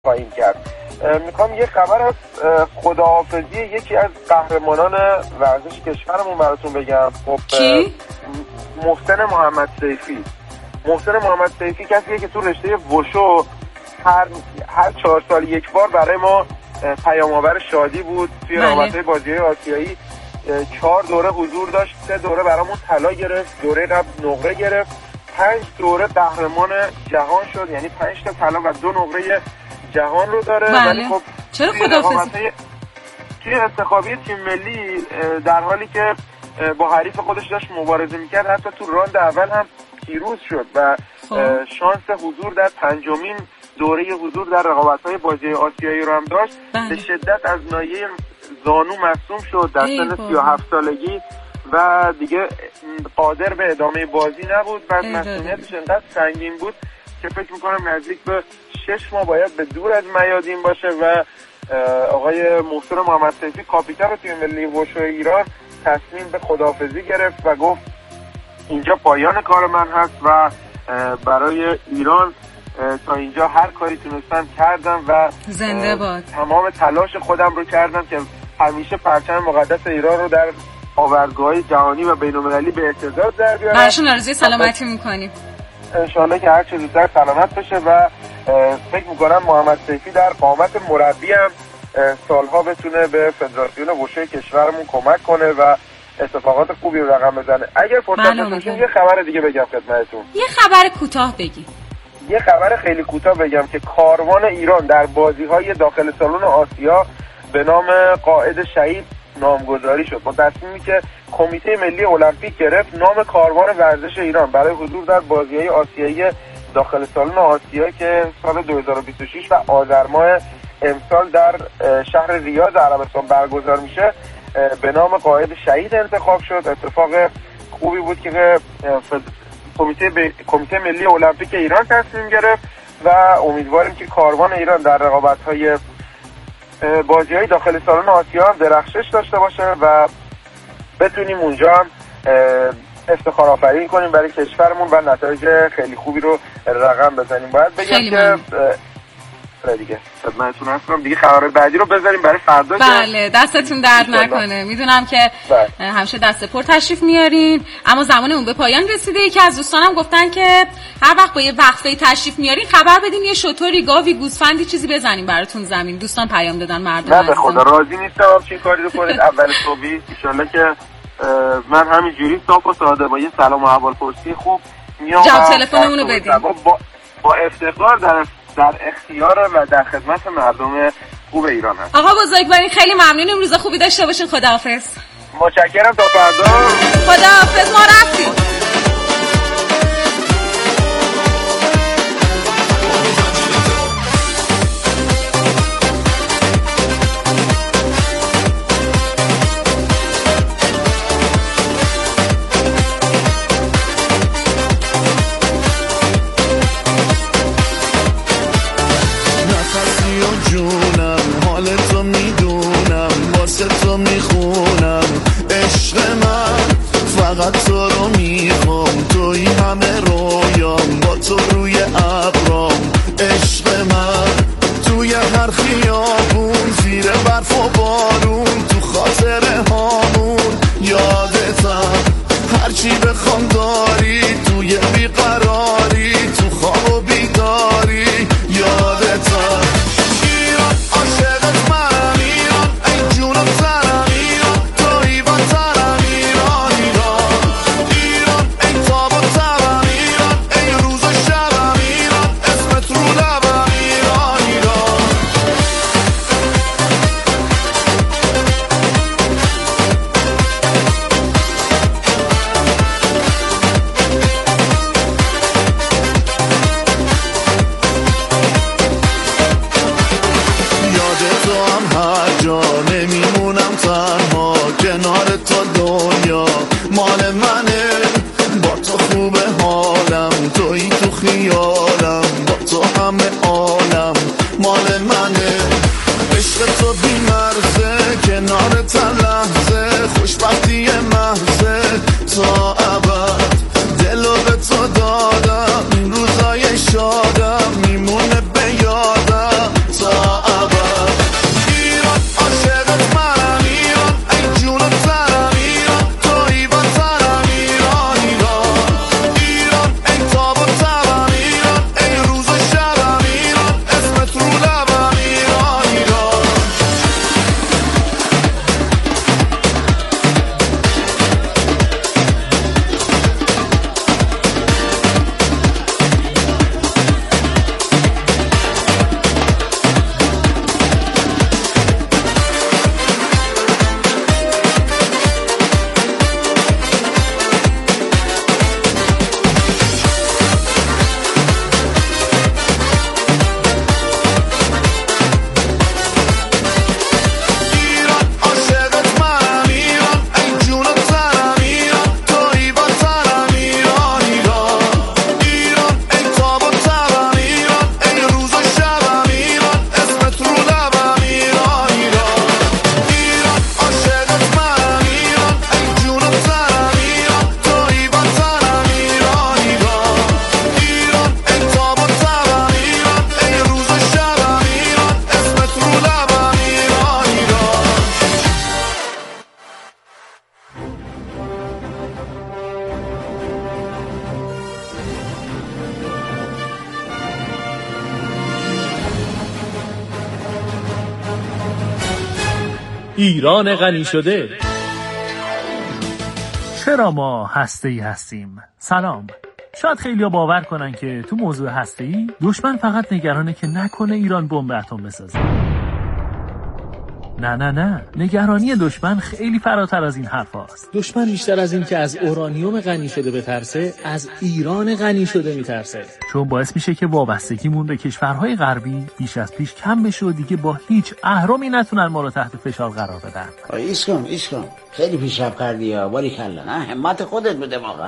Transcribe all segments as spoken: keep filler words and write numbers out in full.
خواهیم کرد. میخوام یه خبر از خداحافظی یکی از قهرمانان ورزش کشورمون براتون بگم. خب کی؟ محسن محمد سیفی. محسن محمد سیفی کسیه که تو رشته وشو هر هر چهار سال یک بار برای ما پیام‌آور شادی بود. توی رقابت‌های بازی‌های آسیایی چهار دوره حضور داشت، سه دوره برامون طلا گرفت، دوره قبل نقره گرفت، پنج دوره قهرمان جهان شد، یعنی پنج تا طلا و دو نقره جهان رو داره. ولی خب چرا خداحافظی توی انتخابی تیم ملی در حالی که با حریف خودش داشت مبارزه میکرد حتی تو راند اول هم پیروز شد و شانس حضور در پنجمین دوره حضور در رقابت‌های بازی آسیایی رو هم داشت. به شدت از ناحیه زانو مصدوم شد در سن سی و هفت سالگی و دیگه قادر به ادامه بازی نبود و مسئولیتش انقدر سنگین بود که فکر میکنم نزدیک به شش ماه باید به دور از میادین باشه و آقای محسن محمد سیفی کاپیتان تیم ملی وشو ایران تصمیم به خداحافظی گرفت و گفت اینجا پایان کار من هست و برای ایران تا اینجا هر کاری تونستم کردم و زنده باد. تمام تلاش خودم رو کردم که همیشه پرچم مقدس ایران رو در آوردگاه‌های جهانی و بین‌المللی به اهتزاز در بیارم. براشون آرزوی سلامتی می‌کنیم. انشالله که هر چه زودتر سلامت بشه و فکر می‌کنم محمد سیفی در قامت مربی هم سالها بتونه به فدراسیون وشو کشورمون کمک کنه و اتفاقات خوبی رو رقم بزنه. اگر فرصت داشتیم یه خبر دیگه بگم خدمتتون. یه خبر کوتاه بگی. یه خبر خیلی کوتاه بگم که کاروان ایران در بازی‌های داخل سالن آسیا به نام قائد شهید نامگذاری شد. با تصمیمی که کمیته ملی المپیک گرفت نام کاروان ورزش ایران برای حضور در بازی‌های آسیایی داخل سالن آسیا که سال دو هزار و بیست و شش و آذر ماه امسال در شهر ریاض عربستان برگزار میشه به نام قائد شهید انتخاب شد. اتفاق خوبی بود که کمیته ب... کمیته ملی المپیک ایران تصمیم گرفت و امیدواریم که کاروان ایران در رقابت‌های بازی‌های داخل سالن آسیا هم درخشش داشته باشه و بتونیم اونجا هم افتخار آفرین کنیم برای کشورمون و نتایج خیلی خوبی رو رقم بزنیم. باید بگم که دیگه خدمتتون هستم دیگه خبرهای بعدی رو بذاریم برای فردا. بله دستتون درد نکنه. میدونم که بله. همیشه دست پر تشریف میارین اما زمان اون به پایان رسیده. یکی از دوستانم گفتن که هر وقت با یه وقفه تشریف میارین خبر بدین یه شطوری گاوی گوسفندی چیزی بزنیم براتون زمین. دوستان پیام دادن مردم. نه به خدا راضی نیستم چه کاری رو کنید اول صبحی ان شاءالله که من همینجوری صاف و ساده با یه سلام و احوالپرسی خوب میام جواب تلفنمون رو بدین با, با افتخار در در اختیار و در خدمت مردم خوب ایران هست. آقا بزرگوارین خیلی ممنونیم. روز خوبی داشته باشین. خداحافظ. متشکرم تا فردا. خداحافظ. ما رفتیم. فقط تو رو میخوام توی همه رویام با تو روی ابرام عشق من توی هر خیابون زیر برف و بارون تو خاطره هامون یادتم هرچی بخوام داری توی بیقراری تو خواب و بیداری یادتم ایران عاشقت منم ایران ای جونم سرم ایران توی وطنم ایران ایران ایران ای تاب و تبم ایران ای روز و شبم ایران اسمت رو لبم ایران ایران یاد تو هم هر جا نمیمونم تنها کنار تو دنیا مال منه با تو خوبه حالم توی تو خیالم با تو همه عالم مال منه عشق تو بی مرزه کنار تا لحظه خوشبختی محضه تا ابد دلو به تو دادم این روزای شادم میمونه به یادم ایران غنی شده. چرا ما هسته‌ای هستیم؟ سلام. شاید خیلی‌ها باور کنن که تو موضوع هسته‌ای دشمن فقط نگرانه که نکنه ایران بمب اتم بسازه. نه نه نه، نگرانی دشمن خیلی فراتر از این حرف هاست. دشمن بیشتر از این که از اورانیوم غنی شده بترسه، از ایران غنی شده میترسه. چون باعث میشه که وابستگیمون به کشورهای غربی بیش از پیش کم بشه و دیگه با هیچ اهرمی نتونن ما رو تحت فشار قرار بدن. ایس کن ایس کن، خیلی پیشرفت کردی ها، باریکلا. نه همت خودت بوده واقعا،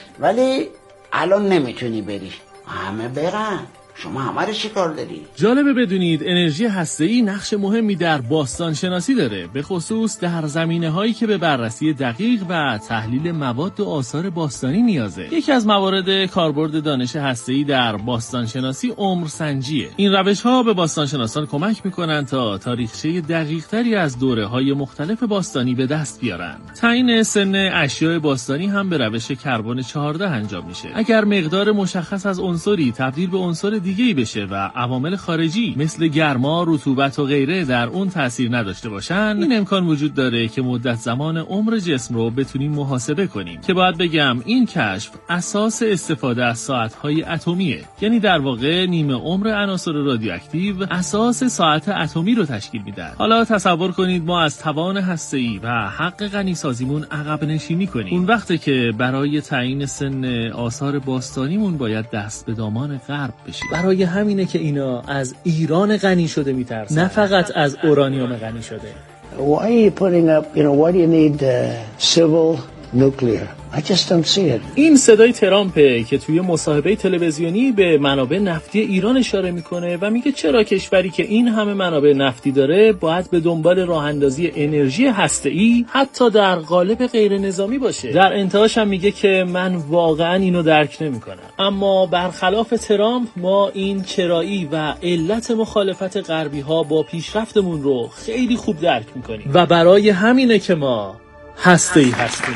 ولی الان نمیتونی بری. همه برن، شما همه رو چی کار داری؟ جالبه بدونید انرژی هسته‌ای نقش مهمی در باستان شناسی داره، به خصوص در زمینه‌هایی که به بررسی دقیق و تحلیل مواد و آثار باستانی نیازه. یکی از موارد کاربرد دانش هسته‌ای در باستان شناسی عمرسنجیه. این روش‌ها به باستانشناسان کمک می‌کنن تا تاریخچه دقیق‌تری از دوره‌های مختلف باستانی به دست بیارن. تعیین سن اشیاء باستانی هم به روش کربن چهارده انجام میشه. اگر مقدار مشخص از عنصری تبدیل به عنصر دیگه‌ای بشه و عوامل خارجی مثل گرما، رطوبت و غیره در اون تأثیر نداشته باشن، این امکان وجود داره که مدت زمان عمر جسم رو بتونیم محاسبه کنیم. که باید بگم این کشف اساس استفاده از ساعت‌های اتمیه. یعنی در واقع نیمه عمر عناصر رادیواکتیو اساس ساعت اتمی رو تشکیل میدن. حالا تصور کنید ما از توان هسته‌ای و حق غنی سازیمون عقب نشینی کنیم. اون وقته که برای تعیین سن آثار باستانیمون باید دست به دامان غرب بشیم. برای همینه که اینا از ایران غنی شده میترسن، نه فقط از اورانیوم غنی شده. Why are you putting up, you know, why do you need uh, civil nuclear? I just don't see it. این صدای ترامپه که توی مصاحبه تلویزیونی به منابع نفتی ایران اشاره میکنه و میگه چرا کشوری که این همه منابع نفتی داره باید به دنبال راه اندازی انرژی هسته‌ای حتی در قالب غیر نظامی باشه. در انتهاش هم میگه که من واقعا اینو درک نمیکنم. اما برخلاف ترامپ ما این چرایی و علت مخالفت غربی ها با پیشرفتمون رو خیلی خوب درک میکنیم و برای همینه که ما هسته‌ای هستیم.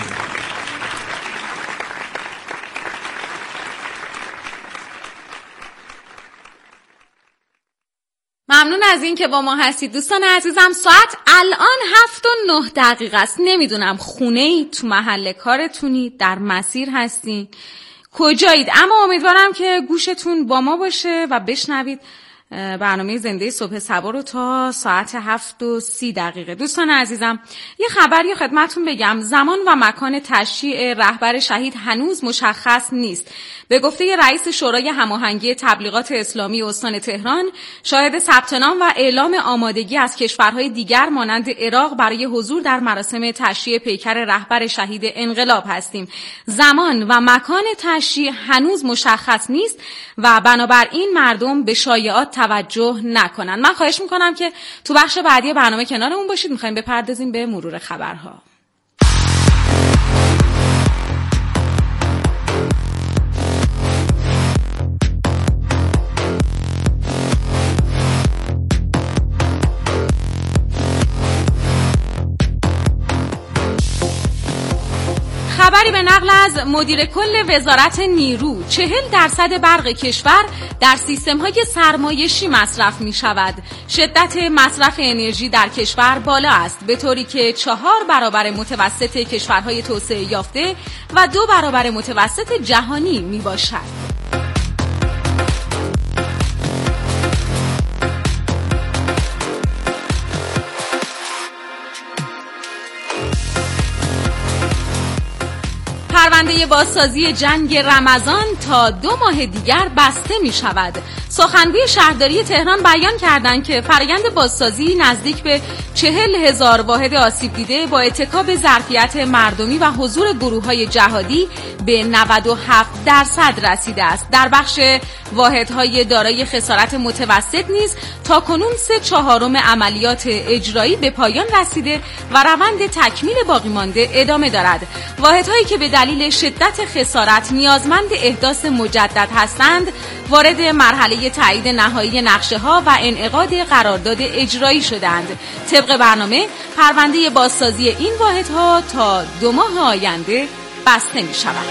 ممنون از این که با ما هستید دوستان عزیزم. ساعت الان هفت و نه دقیقه است. نمیدونم خونه ای، تو محل کارتونید، در مسیر هستین، کجایید، اما امیدوارم که گوشتون با ما باشه و بشنوید برنامه زنده صبح صبا رو تا ساعت هفت و سی دقیقه. دوستان عزیزم یه خبری خدمتون بگم. زمان و مکان تشییع رهبر شهید هنوز مشخص نیست. به گفته رئیس شورای هماهنگی تبلیغات اسلامی استان تهران، شاهد ثبت نام و اعلام آمادگی از کشورهای دیگر مانند عراق برای حضور در مراسم تشییع پیکر رهبر شهید انقلاب هستیم. زمان و مکان تشییع هنوز مشخص نیست و بنابراین مردم به شایعات توجه نکنن. من خواهش میکنم که تو بخش بعدی برنامه کنارمون باشید. میخوایم بپردازیم به مرور خبرها. خبری به نقل از مدیر کل وزارت نیرو: چهل درصد برق کشور در سیستم‌های سرمایشی مصرف می‌شود. شدت مصرف انرژی در کشور بالا است، به طوری که چهار برابر متوسط کشورهای توسعه یافته و دو برابر متوسط جهانی میباشد. پرونده بازسازی جنگ رمضان تا دو ماه دیگر بسته می شود. سخنگوی شهرداری تهران بیان کردند که فرآیند بازسازی نزدیک به چهل هزار واحد آسیب دیده با اتکا ظرفیت مردمی و حضور گروه‌های جهادی به نود و هفت درصد رسیده است. در بخش واحدهای دارای خسارت متوسط نیز تا کنون سه چهارم عملیات اجرایی به پایان رسیده و روند تکمیل باقی مانده ادامه دارد. واحدهایی که به دلیل شدت خسارت نیازمند احداث مجدد هستند وارد مرحله تایید نهایی نقشه‌ها و انعقاد قرارداد اجرایی شدند. طبق برنامه پرونده بازسازی این واحدها تا دو ماه آینده بسته می شود.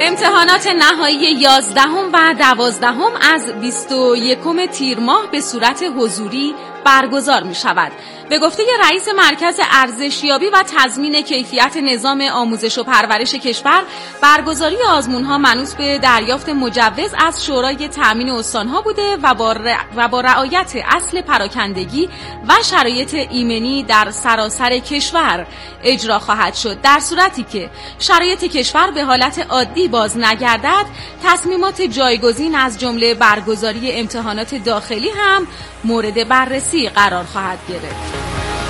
امتحانات نهایی یازدهم و دوازدهم از بیست و یکم تیر ماه به صورت حضوری برگزار می شود. به گفته رئیس مرکز ارزشیابی و تضمین کیفیت نظام آموزش و پرورش کشور، برگزاری آزمون‌ها منوط به دریافت مجوز از شورای تأمین استان‌ها بوده و با, ر... و با رعایت اصل پراکندگی و شرایط ایمنی در سراسر کشور اجرا خواهد شد. در صورتی که شرایط کشور به حالت عادی باز نگردد، تصمیمات جایگزین از جمله برگزاری امتحانات داخلی هم مورد بررسی قرار خواهد گرفت.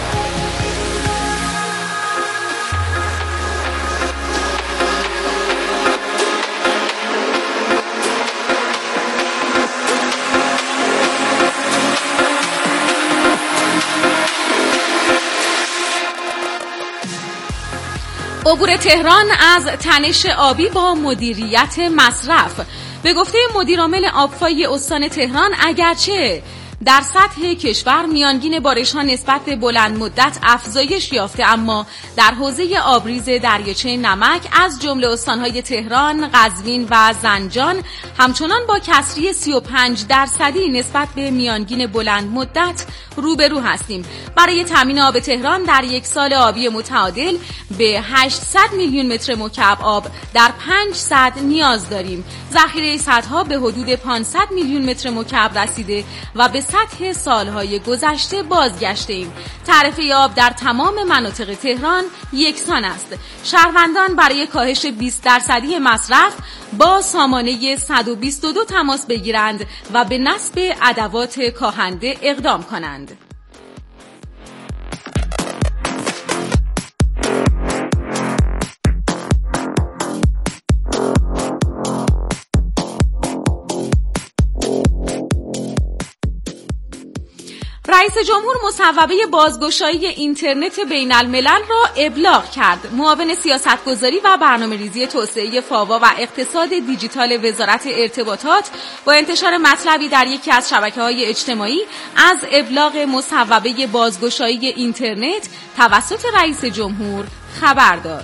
عبور تهران از تنش آبی با مدیریت مصرف. به گفته مدیرعامل آبفای استان تهران، اگرچه در سطح کشور میانگین بارش‌ها نسبت به بلند مدت افزایش یافته، اما در حوزه آبریز دریاچه نمک از جمله استان‌های تهران، قزوین و زنجان همچنان با کسری سی و پنج درصدی نسبت به میانگین بلند مدت روبرو هستیم. برای تامین آب تهران در یک سال آبی متعادل به هشتصد میلیون متر مکعب آب در پنج سد نیاز داریم. ذخیره سدها به حدود پانصد میلیون متر مکعب رسیده و به سطح سالهای گذشته بازگشته ایم. تعرفه آب در تمام مناطق تهران یکسان است. شهروندان برای کاهش بیست درصدی مصرف با سامانه صد و بیست و دو تماس بگیرند و به نصب ادوات کاهنده اقدام کنند. رئیس جمهور مصوبه بازگشایی اینترنت بین الملل را ابلاغ کرد. معاون سیاستگذاری و برنامه‌ریزی توسعه فاوا و اقتصاد دیجیتال وزارت ارتباطات با انتشار مطلبی در یکی از شبکه‌های اجتماعی از ابلاغ مصوبه بازگشایی اینترنت توسط رئیس جمهور خبر داد.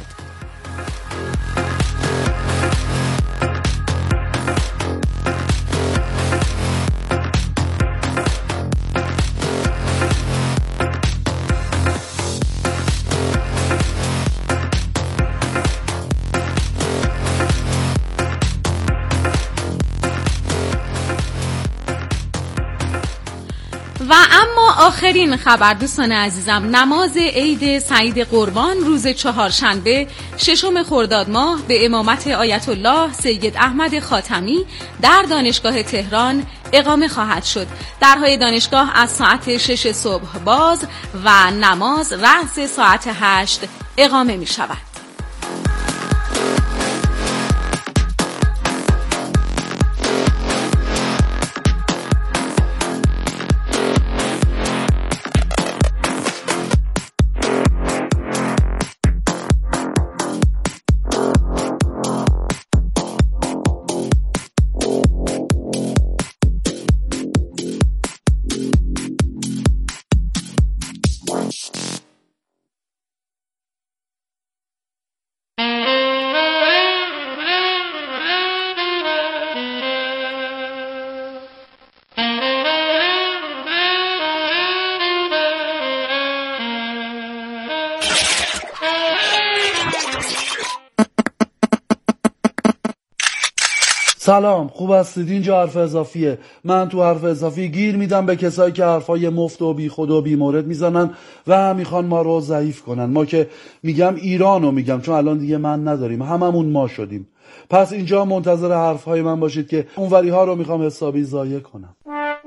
و اما آخرین خبر دوستان عزیزم، نماز عید سعید قربان روز چهارشنبه ششم خرداد ماه به امامت آیت الله سید احمد خاتمی در دانشگاه تهران اقامه خواهد شد. درهای دانشگاه از ساعت شش صبح باز و نماز رأس ساعت هشت اقامه می شود. سلام، خوب هستید؟ اینجا حرف اضافیه. من تو حرف اضافی گیر میدم به کسایی که حرفای مفت و بی خود و بی مورد میزنن و میخوان ما رو ضعیف کنن. ما که میگم ایرانو میگم، چون الان دیگه من نداریم، هممون ما شدیم. پس اینجا منتظر حرفهای من باشید که اونوری ها رو میخوام حسابی ضایع کنم.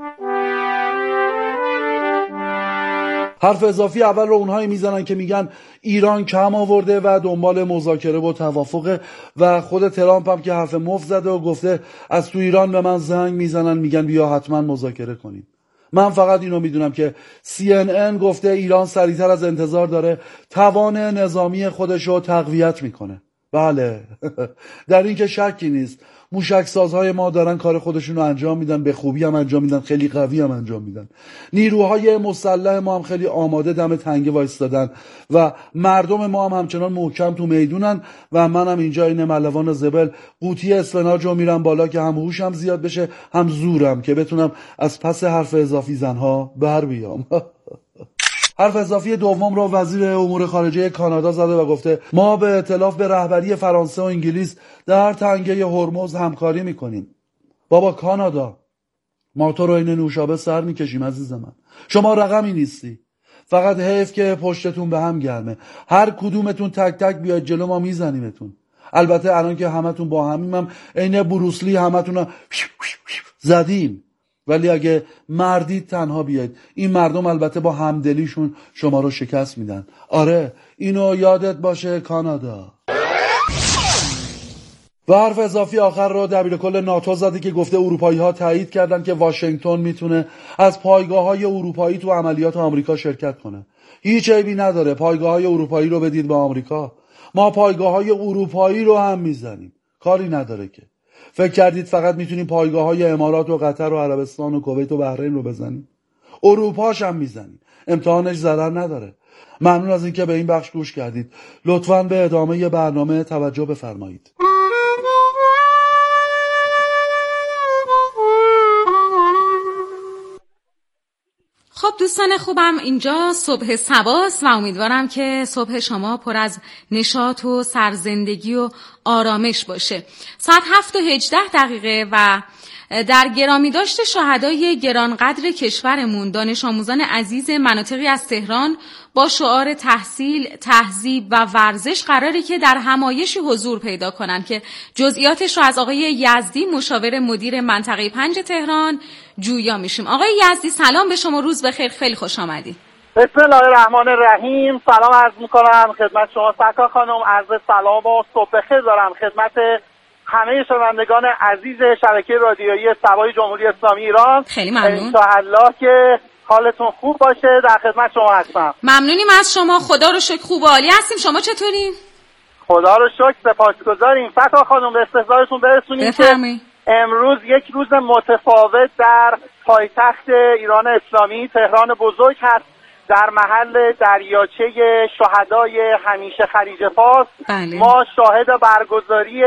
حرف اضافی اول رو اونهایی میزنن که میگن ایران کم آورده و دنبال مذاکره و توافقه و خود ترامپ هم که حرف مفت زده و گفته از تو ایران به من زنگ میزنن میگن بیا حتما مذاکره کنیم. من فقط اینو میدونم که سی ان ان گفته ایران سریعتر از انتظار داره توان نظامی خودش رو تقویت میکنه. بله در این که شکی نیست. موشکسازهای ما دارن کار خودشون رو انجام میدن، به خوبی هم انجام میدن، خیلی قوی هم انجام میدن. نیروهای مسلح ما هم خیلی آماده دم تنگه وایستادن و مردم ما هم همچنان محکم تو میدونن و منم اینجا این ملوان زبل قوطی اسفناج رو میرم بالا که هم هوشم زیاد بشه هم زورم که بتونم از پس حرف اضافی زنها بر بیام. حرف اضافی دوم رو وزیر امور خارجه کانادا زده و گفته ما به ائتلاف به رهبری فرانسه و انگلیس در تنگه هرمز همکاری میکنیم. بابا کانادا، ما تو رو این نوشابه سر میکشیم عزیز من. شما رقمی نیستی. فقط حیف که پشتتون به هم گرمه. هر کدومتون تک تک بیاید جلو ما میزنیمتون. البته الان که همتون با همیم هم عین بروسلی همتون زدیم. ولی اگه مردید تنها بیاید، این مردم البته با همدلیشون شما رو شکست میدن. آره اینو یادت باشه کانادا. و حرف اضافی آخر رو دبیرکل ناتو زده که گفته اروپایی ها تایید کردن که واشنگتن میتونه از پایگاه های اروپایی تو عملیات آمریکا شرکت کنه. هیچ عیبی نداره پایگاه های اروپایی رو بدید به آمریکا. ما پایگاه های اروپایی رو هم میزنیم، کاری نداره که. فکر کردید فقط میتونیم پایگاه های امارات و قطر و عربستان و کویت و بحرین رو بزنیم؟ اروپاش هم میزنیم، امتحانش ضرر نداره. ممنون از اینکه به این بخش گوش کردید. لطفاً به ادامه برنامه توجه بفرمایید. خب دوستان خوبم، اینجا صبح سباست و امیدوارم که صبح شما پر از نشاط و سرزندگی و آرامش باشه. ساعت هفت و هجده دقیقه و در گرامی داشت شهدای گرانقدر کشورمون، دانش آموزان عزیز مناطقی از تهران با شعار تحصیل، تهذیب و ورزش قراره که در همایشی حضور پیدا کنن که جزئیاتش رو از آقای یزدی مشاور مدیر منطقه پنج تهران جویا میشیم. آقای یزدی سلام به شما، روز بخیر، خیلی خوش آمدید. بسم الله الرحمن الرحیم. سلام عرض میکنم خدمت شما سرکار خانم، عرض سلام و صبح بخیر دارم خدمت همه شنوندگان عزیز شبکه رادیویی سبای جمهوری اسلامی ایران. خیلی ممنون. انشاءالله که حالتون خوب باشه. در خدمت شما هستم. ممنونیم از شما، خدا رو شکر خوب و عالی هستیم. شما چطورین؟ خدا رو شکر سپاسگزاریم. سرکار خانم به استحضارتون برسونیم که امروز یک روز متفاوت در پایتخت ایران اسلامی تهران بزرگ هست، در محل دریاچه شهدای همیشه خلیج فارس. بله. ما شاهد برگزاری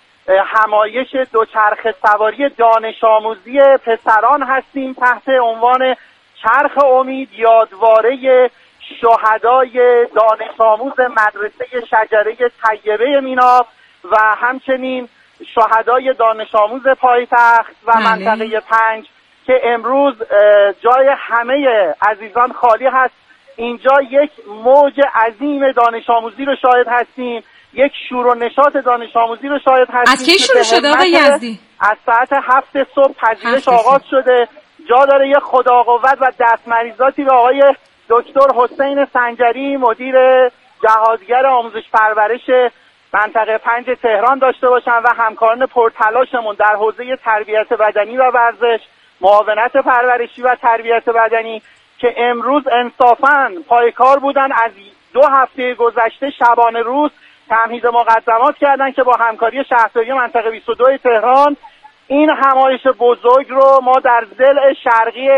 همایش دوچرخه سواری دانش آموزی پسران هستیم تحت عنوان چرخ امید، یادواره شهدای دانش آموز مدرسه شجره طیبه میناف و همچنین شهدای دانش آموز پایتخت و بله. منطقه پنج که امروز جای همه عزیزان خالی هست. اینجا یک موج عظیم دانش آموزی رو شاهد هستیم، یک شور و نشاط دانش آموزی رو شاهد هستیم. از کی شروع شده آقای یزدی؟ از ساعت هفت صبح پذیرش آغاز شده. جا داره یه خدا قوت و دستمریزاتی به آقای دکتر حسین سنجری مدیر جهادگر آموزش پرورش منطقه پنج تهران داشته باشن و همکاران پرتلاشمون در حوزه تربیت بدنی و ورزش، معاونت پرورشی و تربیت بدنی که امروز انصافاً پایکار بودن. از دو هفته گذشته شبانه روز تمهید مقدمات کردن که با همکاری شهرداری منطقه بیست و دو تهران این همایش بزرگ رو ما در ضلع شرقی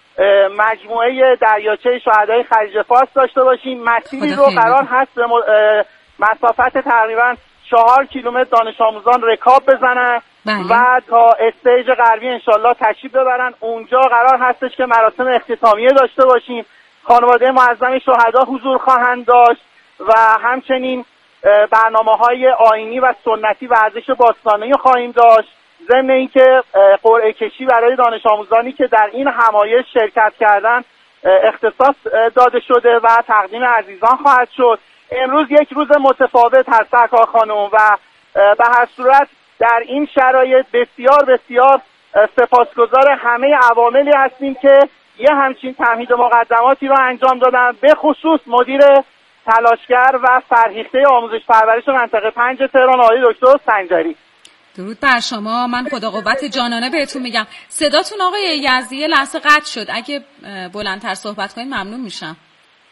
مجموعه دریاچه شهدای خلیج فارس داشته باشیم. مسیری رو قرار هست به مسافت تقریبا چهار کیلومتر دانش آموزان رکاب بزنن بله. و تا استیج غربی انشالله تشریف ببرن. اونجا قرار هستش که مراسم اختتامیه داشته باشیم. خانواده معظم شهدا حضور خواهند داشت و همچنین برنامه‌های آیینی و سنتی ورزش باستانی خواهیم داشت. ضمن اینکه قرعه کشی برای دانش آموزانی که در این همایش شرکت کردن اختصاص داده شده و تقدیم عزیزان خواهد شد. امروز یک روز متفاوت هست سرکار خانم و به هر صورت در این شرایط بسیار بسیار سپاسگزار همه عواملی هستیم که یه همچین تمهید مقدماتی رو انجام دادن، به خصوص مدیر تلاشگر و فرهیخته آموزش پرورش منطقه پنج تهران آقای دکتر سنجری. درود بر شما. من خدا قوت جانانه بهتون میگم. صداتون آقای یزدی لحظه قطع شد، اگه بلندتر صحبت کنید ممنون میشم.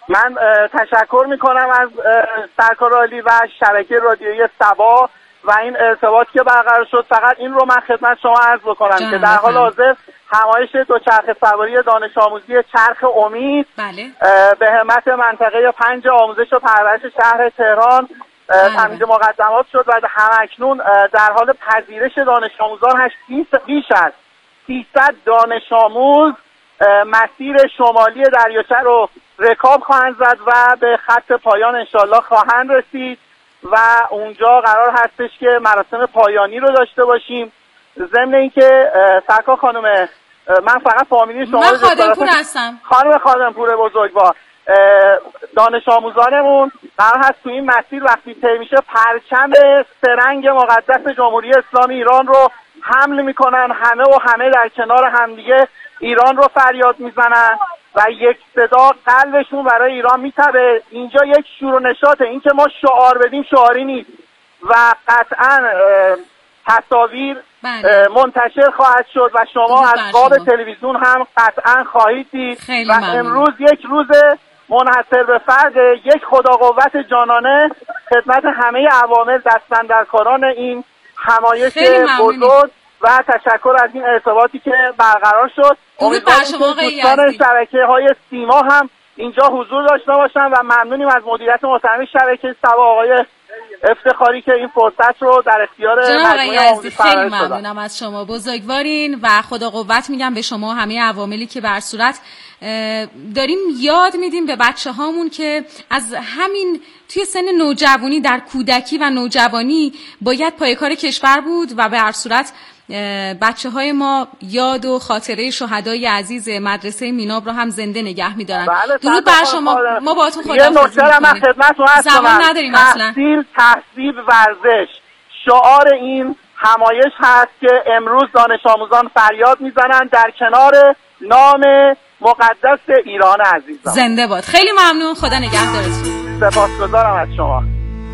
من تشکر میکنم از سرکار عالی و شبکه رادیویی سبا و این ارتباط که برقرار شد. فقط این رو من خدمت شما عرض بکنم که در حال حاضر همایش دوچرخه سواری دانش آموزی چرخ امید بله. به همت منطقه پنج آموزش و پرورش شهر تهران تمدید مقدمات شد و همکنون در حال پذیرش دانش آموزان هست. بیش از سیصد دانش آموز مسیر شمالی دریاچه رو رکاب خواهند زد و به خط پایان انشالله خواهند رسید و اونجا قرار هستش که مراسم پایانی رو داشته باشیم. ضمن اینکه سرکار خانم من فقط فامیلی شما من خادمپور هستم. خانم خادمپور بزرگوار، دانش آموزانمون قرار هست تو این مسیر وقتی طی میشه پرچم سرنگ مقدس جمهوری اسلامی ایران رو حمل میکنن، همه و همه در کنار همدیگه ایران رو فریاد میزنن و یک صدا قلبشون برای ایران میتبه. اینجا یک شور و نشاطه. این که ما شعار بدیم شعاری نیست و قطعا تصاویر بله. منتشر خواهد شد و شما از باب تلویزیون هم قطعا خواهید دید و ممنون. امروز یک روز منحصر به فرد، یک خدا قوت جانانه خدمت همه عوامل دستاندرکاران این همایش بزرگ و تشکر از این ارتباطی که برقرار شد. امیدوارم که دوستان شبکه های سیما هم اینجا حضور داشته باشن و ممنونیم از مدیریت محترم شبکه سبا آقای افتخاری که این فرصت رو در اختیار مجموعه آموزش خیلی ممنونم از شما، بزرگوارین و خدا قوت میگم به شما همه عواملی که بر صورت داریم یاد میدیم به بچه هامون که از همین توی سن نوجوانی در کودکی و نوجوانی باید پایه‌کار کشور بود و به هر صورت بچه های ما یاد و خاطره شهدای عزیز مدرسه میناب رو هم زنده نگه می‌دارن. بله درود بر شما. ما باهاتون خداحافظی می‌کنیم. یه نکته من خدمتتون هستم. زمان نداریم اصلا. تحصیل، تحصیل، ورزش شعار این همایش هست که امروز دانش آموزان فریاد میزنن در کنار نام مقدس ایران عزیزم. زنده باد. خیلی ممنون. خدا نگهدارتون. سپاسگزارم از شما.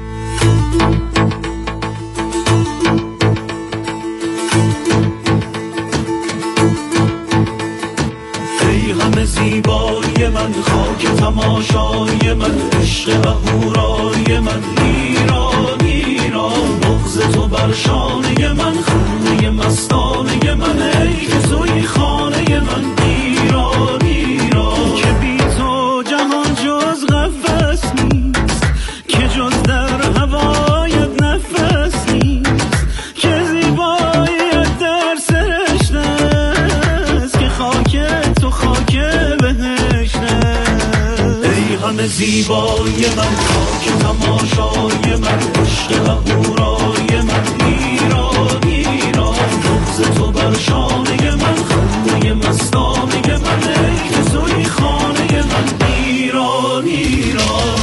همه زیبایی من، خاک تماشای من، عشق و هورای من، ایران ایران، بغض تو بر شانه من، خونه مستانه من، ای که توی خانه من، ایران ایران، که بی تو جهان جز قفس نیست، که جز در هوایت نفس نیست، که زیباییت در سرشت است، که خاک تو خاک بهشته. ای همه زیبای من، خاک تماشای من، عشق و هورای من، ایران ایران، بغض تو بر شانه من، خنده مستانه من، ای که توی خانه من، ایران ایران.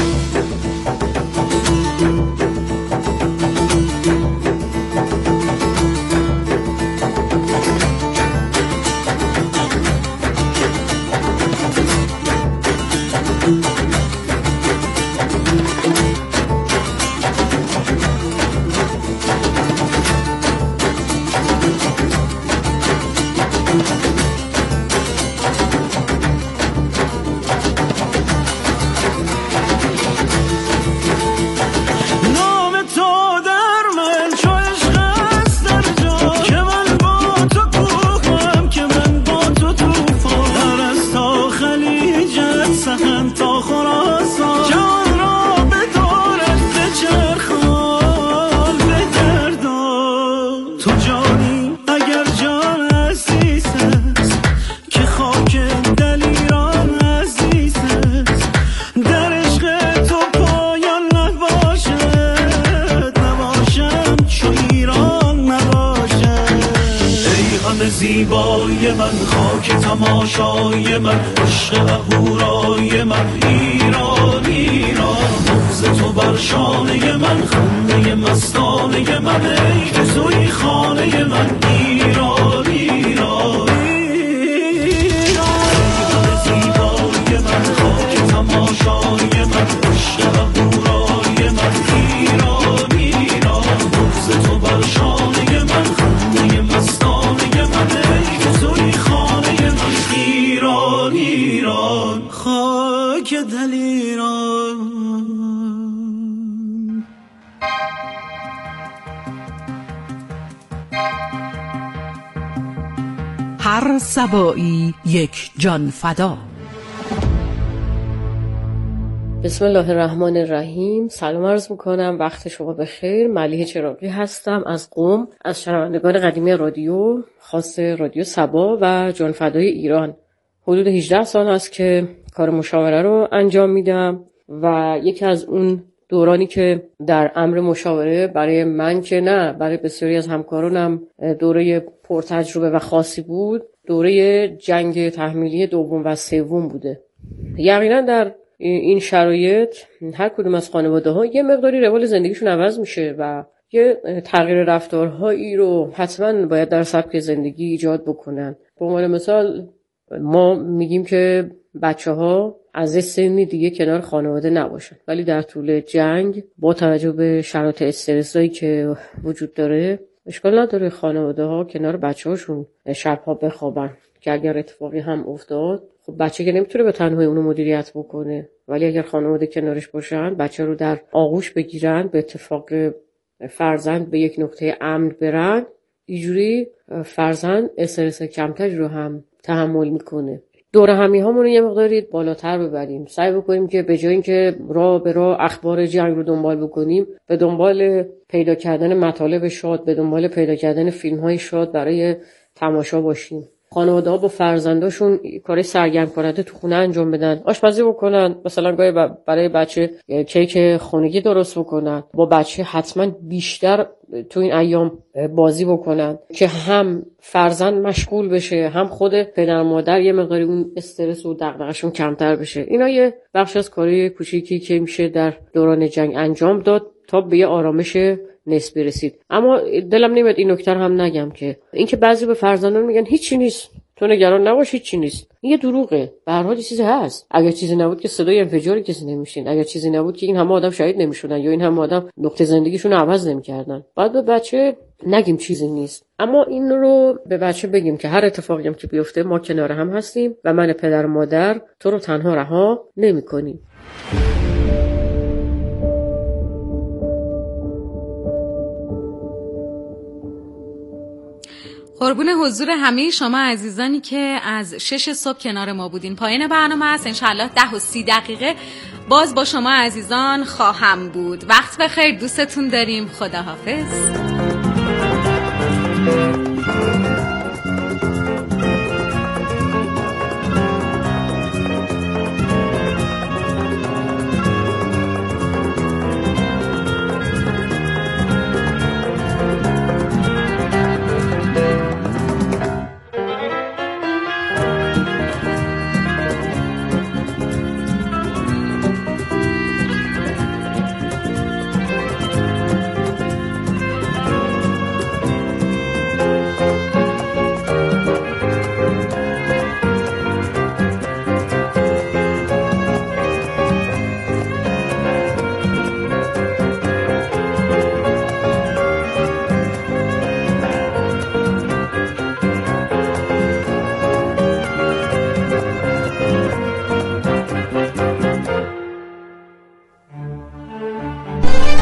زیبای من، خاک تماشای من، عشق و هورای من، ایران ایران، بغض تو بر شانه من، خنده مستانه من، ای که توی خانه من، ایران ایران ایران. زیبای من، خاک تماشای من، عشق و هورای من، ایران ایران، بغض تو بر شانه من، خنده مستانه من، ای که توی خانه من، ایران ایران، خاک هر سبایی یک جان فدا. بسم الله الرحمن الرحیم. سلام عرض میکنم، وقت شما بخیر. ملیحه چراغی هستم از قم، از شنوندگان قدیمی رادیو، خاص رادیو سبا و جان فدای ایران. حدود هجده سال است که کار مشاوره رو انجام میدم و یکی از اون دورانی که در امر مشاوره برای من که نه، برای بسیاری از همکارانم دوره پرتجربه و خاصی بود، دوره جنگ تحمیلی دوم و سوم بوده. یقینا در این شرایط هر کدوم از خانواده ها یه مقداری روال زندگیشون عوض میشه و یه تغییر رفتارهایی رو حتما باید در سبک زندگی ایجاد بکنن. به عنوان مثال ما میگیم که بچه ها از سنی دیگه کنار خانواده نباشن، ولی در طول جنگ با توجه به شرایط استرسایی که وجود داره اشکال نداره خانواده ها کنار بچه هاشون شبها بخوابن که اگر اتفاقی هم افتاد، خب بچه که نمیتونه به تنهایی اونو مدیریت بکنه، ولی اگر خانواده کنارش باشن، بچه رو در آغوش بگیرن، به اتفاق فرزند به یک نقطه امن برن، اینجوری فرزند استرس کمتری رو هم تحمل میکنه. دور همی هامون رو یه مقداری بالاتر ببریم، سعی بکنیم که به جای اینکه راه به راه اخبار جنگ رو دنبال بکنیم، به دنبال پیدا کردن مطالب شاد، به دنبال پیدا کردن فیلم های شاد برای تماشا باشیم. خانواده ها با فرزنداشون کاری سرگرم کننده تو خونه انجام بدن، آشپزی بکنن، مثلا گاهی برای بچه کیک خونگی درست بکنن، با بچه حتما بیشتر تو این ایام بازی بکنن که هم فرزند مشغول بشه، هم خود پدر و مادر یه مقداری اون استرس و دغدغه‌شون کمتر بشه. اینا یه بخش از کاری کوچیکی که میشه در دوران جنگ انجام داد تا به یه آرامش نسبی رسید. اما دلم نمیاد این نکته هم نگم که اینکه بعضی به فرزندان میگن هیچی نیست، تو نگران نباش، هیچی نیست. این یه دروغه. به هر حال چیزی هست. اگر چیزی نبود که صدای انفجاری کسی نمیشین، اگر چیزی نبود که این همه آدم شهید نمیشدن یا این همه آدم نقطه زندگیشون رو عوض نمیکردن. بعد به بچه نگیم چیزی نیست، اما این رو به بچه بگیم که هر اتفاقی هم که بیفته ما کنار هم هستیم و من پدر و مادر تو رو تنها رها نمی‌کنیم. قربون حضور همه شما عزیزانی که از شش صبح کنار ما بودین. پایان برنامه است، انشالله ده و سی دقیقه باز با شما عزیزان خواهم بود. وقت بخیر، دوستتون داریم، خداحافظ.